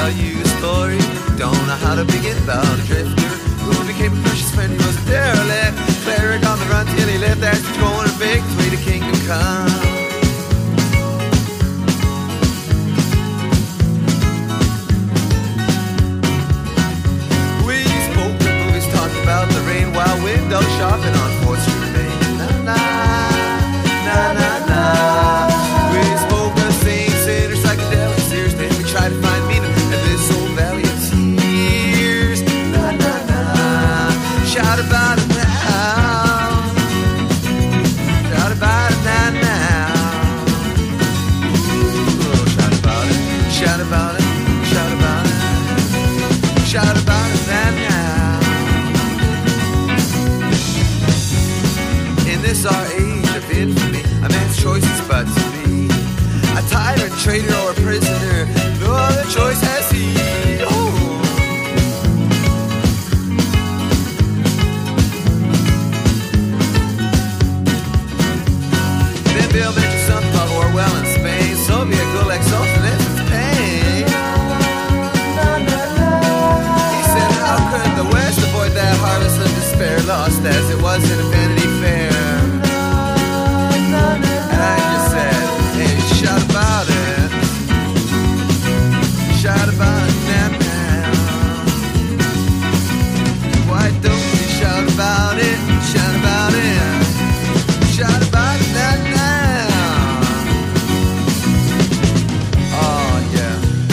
tell you a story. Don't know how to begin about a drifter who became a precious friend. He was a derelict cleric on the run till he left that stage going a big way to kingdom come. We spoke of movies, talked about the rain while window shopping on 4th Street, Maine. Na na na na na. We spoke of saints, sinners, psychedelic seers. Then we tried to find meaning in this old valley of tears. Na na na. Shout about it now. Shout about it now now. Ooh, shout about it. Shout about it. Shout about it. Shout about it now now. In this our age of infamy, a man's choice is but to be a tyrant, traitor, or a prisoner. No other choice has he. Oh. Then Bill mentioned something about Orwell in Spain. Soviet Gulag socialism's pain. He said, how could the West avoid that harvest of despair, lost as it was in Vanity Fair? And I just said, hey, shout about it. Shout about it now, now. Why don't you shout about it? Shout about it. Shout about it now, now. Oh, yeah.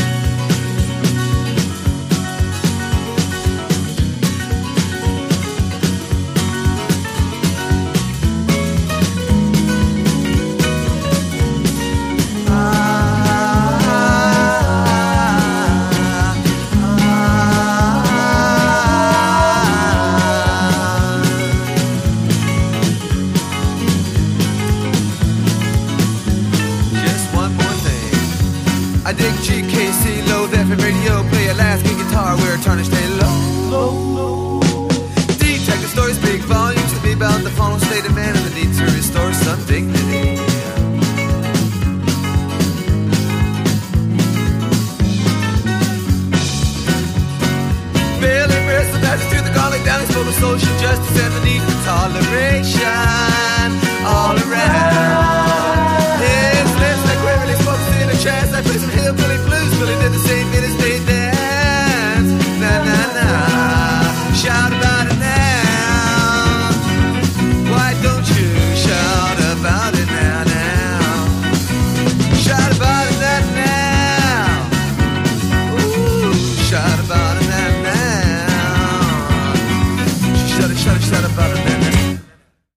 Just one more thing. I dig GKC, low FM radio, play Alaskan guitar, wear a tarnished stay low. Detective stories, big volumes to be about the fallen state of man and the need to restore some dignity. Billy Bristol passes to the garlic down his full of social justice and the need for toleration.